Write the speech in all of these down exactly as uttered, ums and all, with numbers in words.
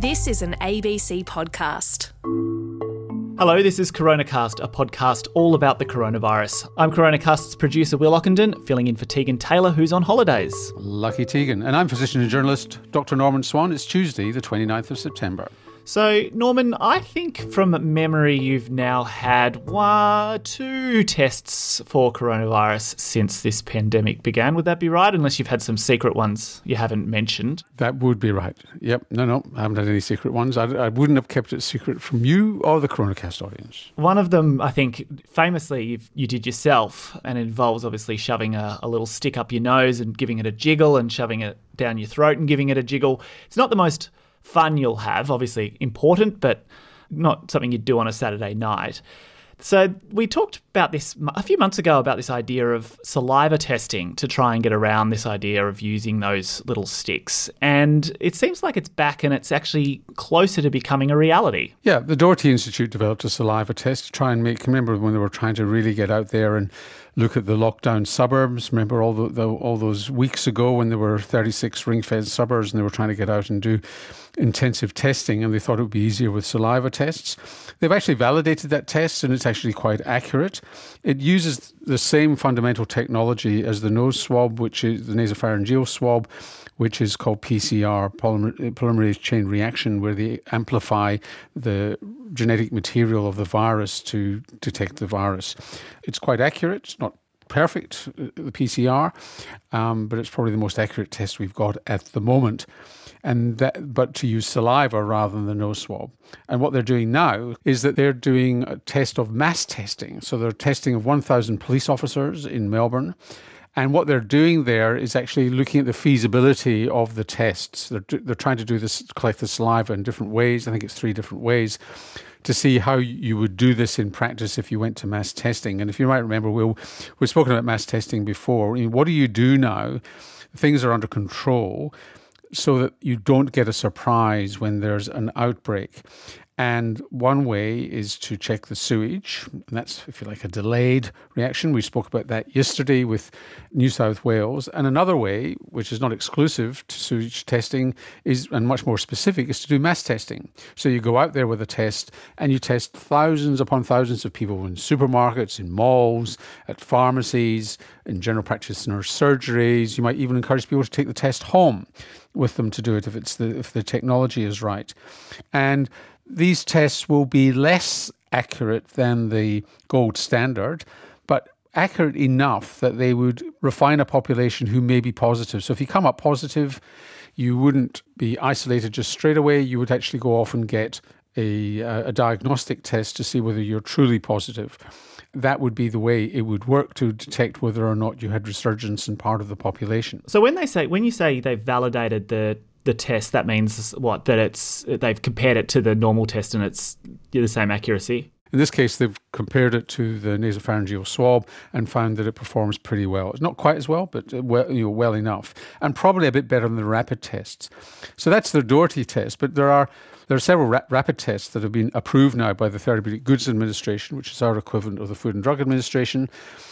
This is an A B C podcast. Hello, this is CoronaCast, a podcast all about the coronavirus. I'm CoronaCast's producer Will Ockenden, filling in for Tegan Taylor, who's on holidays. Lucky Tegan. And I'm physician and journalist Doctor Norman Swan. It's Tuesday, the twenty-ninth of September. So, Norman, I think from memory you've now had one, two tests for coronavirus since this pandemic began. Would that be right? Unless you've had some secret ones you haven't mentioned. That would be right. Yep. No, no, I haven't had any secret ones. I, I wouldn't have kept it secret from you or the CoronaCast audience. One of them, I think, famously you've, you did yourself, and it involves obviously shoving a, a little stick up your nose and giving it a jiggle and shoving it down your throat and giving it a jiggle. It's not the most fun you'll have, obviously important, but not something you'd do on a Saturday night. So we talked about this a few months ago, about this idea of saliva testing to try and get around this idea of using those little sticks. And it seems like it's back and it's actually closer to becoming a reality. Yeah, the Doherty Institute developed a saliva test to try and make, remember when they were trying to really get out there and look at the lockdown suburbs. Remember all the, the all those weeks ago when there were thirty-six ring-fed suburbs and they were trying to get out and do intensive testing, and they thought it would be easier with saliva tests. They've actually validated that test, and it's actually quite accurate. It uses the same fundamental technology as the nose swab, which is the nasopharyngeal swab, which is called P C R, polymer, polymerase chain reaction, where they amplify the genetic material of the virus to detect the virus. It's quite accurate. It's not perfect, the P C R, um, but it's probably the most accurate test we've got at the moment. And that, but to use saliva rather than the nose swab. And what they're doing now is that they're doing a test of mass testing. So they're testing of one thousand police officers in Melbourne. And what they're doing there is actually looking at the feasibility of the tests. They're, they're trying to do this, collect the saliva in different ways. I think it's three different ways, to see how you would do this in practice if you went to mass testing. And if you might remember, we'll, we've spoken about mass testing before. I mean, what do you do now? Things are under control so that you don't get a surprise when there's an outbreak. And one way is to check the sewage, and that's, if you like, a delayed reaction. We spoke about that yesterday with New South Wales. And another way, which is not exclusive to sewage testing, is, and much more specific, is to do mass testing. So you go out there with a test and you test thousands upon thousands of people in supermarkets, in malls, at pharmacies, in general practitioner surgeries. You might even encourage people to take the test home with them to do it if it's the if the technology is right. And these tests will be less accurate than the gold standard, but accurate enough that they would refine a population who may be positive. So if you come up positive, you wouldn't be isolated just straight away. You would actually go off and get a, a diagnostic test to see whether you're truly positive. That would be the way it would work to detect whether or not you had resurgence in part of the population. So when they say, when you say they've validated the the test, that means what? That it's they've compared it to the normal test and it's the same accuracy? In this case, they've compared it to the nasopharyngeal swab and found that it performs pretty well. It's not quite as well, but well, you know, well enough, and probably a bit better than the rapid tests. So that's the Doherty test, but there are There are several ra- rapid tests that have been approved now by the Therapeutic Goods Administration, which is our equivalent of the Food and Drug Administration,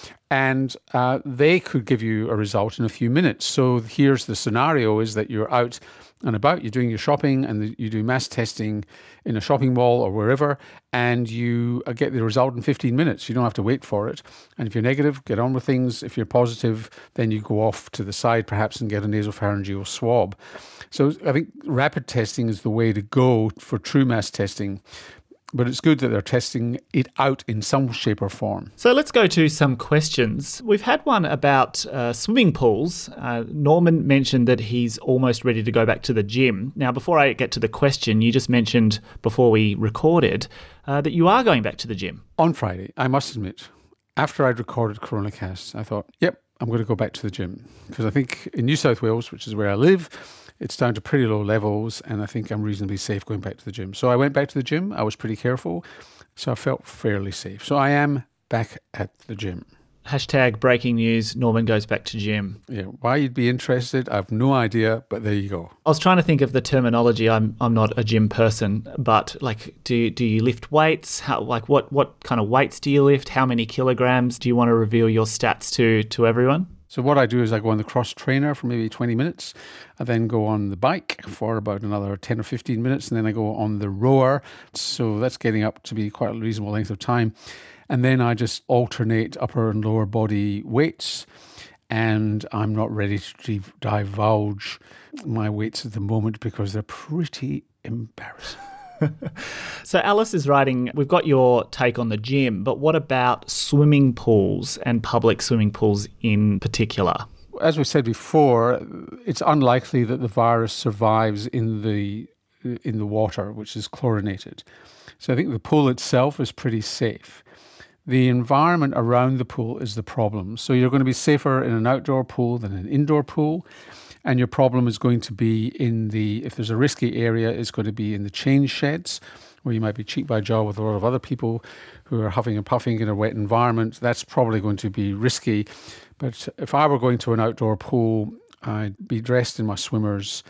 and uh, they could give you a result in a few minutes. So here's the scenario, is that you're out and about, you're doing your shopping, and you do mass testing in a shopping mall or wherever, and you get the result in fifteen minutes. You don't have to wait for it. And if you're negative, get on with things. If you're positive, then you go off to the side perhaps and get a nasopharyngeal swab. So I think rapid testing is the way to go for true mass testing. But it's good that they're testing it out in some shape or form. So let's go to some questions. We've had one about uh, swimming pools. Uh, Norman mentioned that he's almost ready to go back to the gym. Now, before I get to the question, you just mentioned before we recorded uh, that you are going back to the gym. On Friday, I must admit, after I'd recorded CoronaCast, I thought, yep, I'm going to go back to the gym. Because I think in New South Wales, which is where I live, it's down to pretty low levels, and I think I'm reasonably safe going back to the gym. So I went back to the gym. I was pretty careful, so I felt fairly safe. So I am back at the gym. Hashtag breaking news, Norman goes back to gym. Yeah, why you'd be interested, I have no idea, but there you go. I was trying to think of the terminology. I'm I'm not a gym person, but like, do do you lift weights? How like what what kind of weights do you lift? How many kilograms? Do you want to reveal your stats to to everyone? So what I do is I go on the cross trainer for maybe twenty minutes. I then go on the bike for about another ten or fifteen minutes, and then I go on the rower. So that's getting up to be quite a reasonable length of time. And then I just alternate upper and lower body weights. And I'm not ready to divulge my weights at the moment because they're pretty embarrassing. So Alice is writing, we've got your take on the gym, but what about swimming pools and public swimming pools in particular? As we said before, it's unlikely that the virus survives in the in the water, which is chlorinated. So I think the pool itself is pretty safe. The environment around the pool is the problem. So you're going to be safer in an outdoor pool than an indoor pool. And your problem is going to be in the, if there's a risky area, it's going to be in the change sheds, where you might be cheek by jowl with a lot of other people who are huffing and puffing in a wet environment. That's probably going to be risky. But if I were going to an outdoor pool, I'd be dressed in my swimmers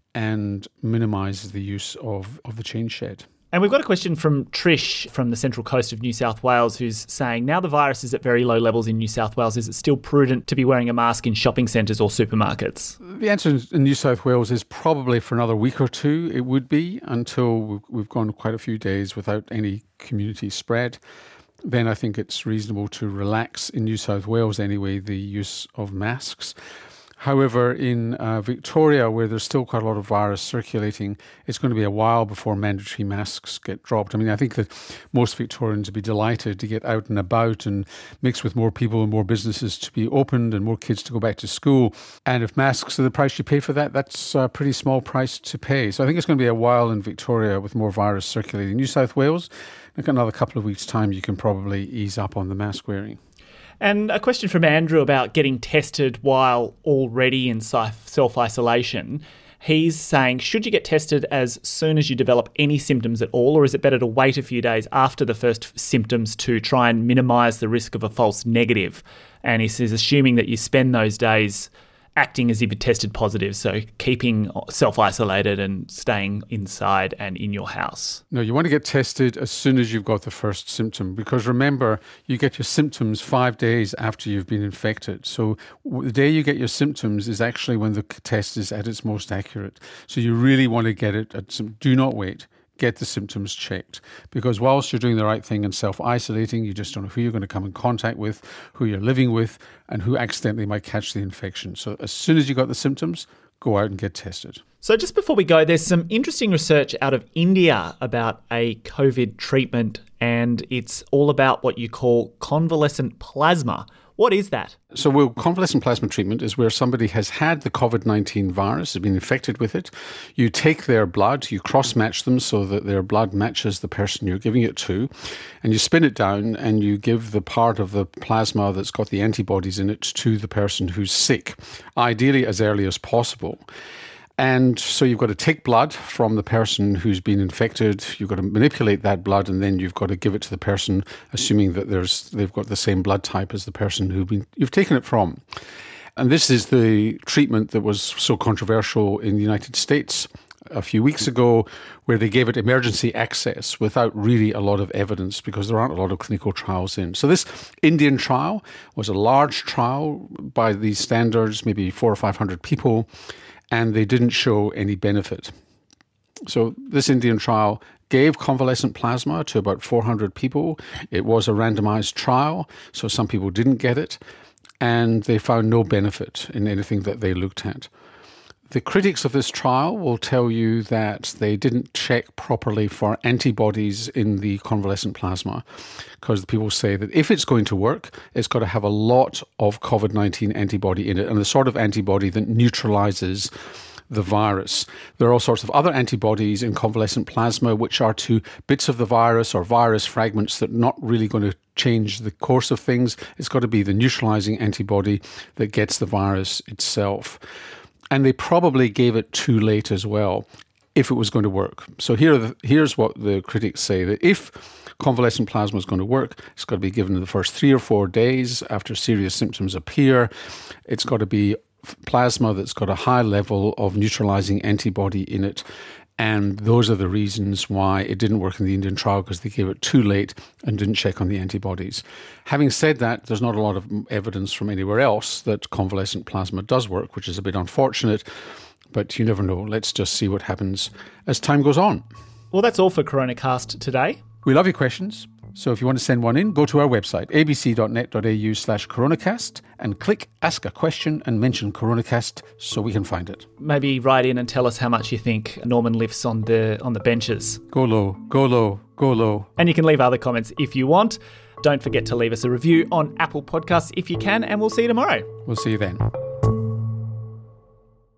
and minimise the use of, of the change shed. And we've got a question from Trish from the Central Coast of New South Wales, who's saying, now the virus is at very low levels in New South Wales, is it still prudent to be wearing a mask in shopping centres or supermarkets? The answer in New South Wales is probably for another week or two it would be, until we've gone quite a few days without any community spread. Then I think it's reasonable to relax, in New South Wales anyway, the use of masks. However, in uh, Victoria, where there's still quite a lot of virus circulating, it's going to be a while before mandatory masks get dropped. I mean, I think that most Victorians would be delighted to get out and about and mix with more people and more businesses to be opened and more kids to go back to school. And if masks are the price you pay for that, that's a pretty small price to pay. So I think it's going to be a while in Victoria with more virus circulating. New South Wales, in another couple of weeks' time, you can probably ease up on the mask wearing. And a question from Andrew about getting tested while already in self-isolation. He's saying, should you get tested as soon as you develop any symptoms at all, or is it better to wait a few days after the first symptoms to try and minimise the risk of a false negative? And he says, assuming that you spend those days acting as if you tested positive, so keeping self-isolated and staying inside and in your house. No, you want to get tested as soon as you've got the first symptom, because remember, you get your symptoms five days after you've been infected. So the day you get your symptoms is actually when the test is at its most accurate. So you really want to get it at some, do not wait. Get the symptoms checked, because whilst you're doing the right thing and self-isolating, you just don't know who you're going to come in contact with, who you're living with, and who accidentally might catch the infection. So as soon as you got the symptoms, go out and get tested. So just before we go, there's some interesting research out of India about a COVID treatment, and it's all about what you call convalescent plasma. What is that? So well, convalescent plasma treatment is where somebody has had the COVID nineteen virus, has been infected with it. You take their blood, you cross-match them so that their blood matches the person you're giving it to, and you spin it down and you give the part of the plasma that's got the antibodies in it to the person who's sick, ideally as early as possible. And so you've got to take blood from the person who's been infected, you've got to manipulate that blood, and then you've got to give it to the person, assuming that there's they've got the same blood type as the person who been you've taken it from. And this is the treatment that was so controversial in the United States a few weeks ago, where they gave it emergency access without really a lot of evidence, because there aren't a lot of clinical trials in. So this Indian trial was a large trial by these standards, maybe four or five hundred people, and they didn't show any benefit. So this Indian trial gave convalescent plasma to about four hundred people. It was a randomized trial, so some people didn't get it, and they found no benefit in anything that they looked at. The critics of this trial will tell you that they didn't check properly for antibodies in the convalescent plasma, because people say that if it's going to work, it's got to have a lot of COVID nineteen antibody in it, and the sort of antibody that neutralizes the virus. There are all sorts of other antibodies in convalescent plasma which are to bits of the virus or virus fragments that are not really going to change the course of things. It's got to be the neutralizing antibody that gets the virus itself. And they probably gave it too late as well, if it was going to work. So here are the, here's what the critics say, that if convalescent plasma is going to work, it's got to be given in the first three or four days after serious symptoms appear. It's got to be plasma that's got a high level of neutralizing antibody in it, And those are the reasons why it didn't work in the Indian trial, because they gave it too late and didn't check on the antibodies. Having said that, there's not a lot of evidence from anywhere else that convalescent plasma does work, which is a bit unfortunate, but you never know. Let's just see what happens as time goes on. Well, that's all for CoronaCast today. We love your questions. So if you want to send one in, go to our website, abc.net.au slash coronacast, and click Ask a Question and mention CoronaCast so we can find it. Maybe write in and tell us how much you think Norman lifts on the on the benches. Go low, go low, go low. And you can leave other comments if you want. Don't forget to leave us a review on Apple Podcasts if you can, and we'll see you tomorrow. We'll see you then.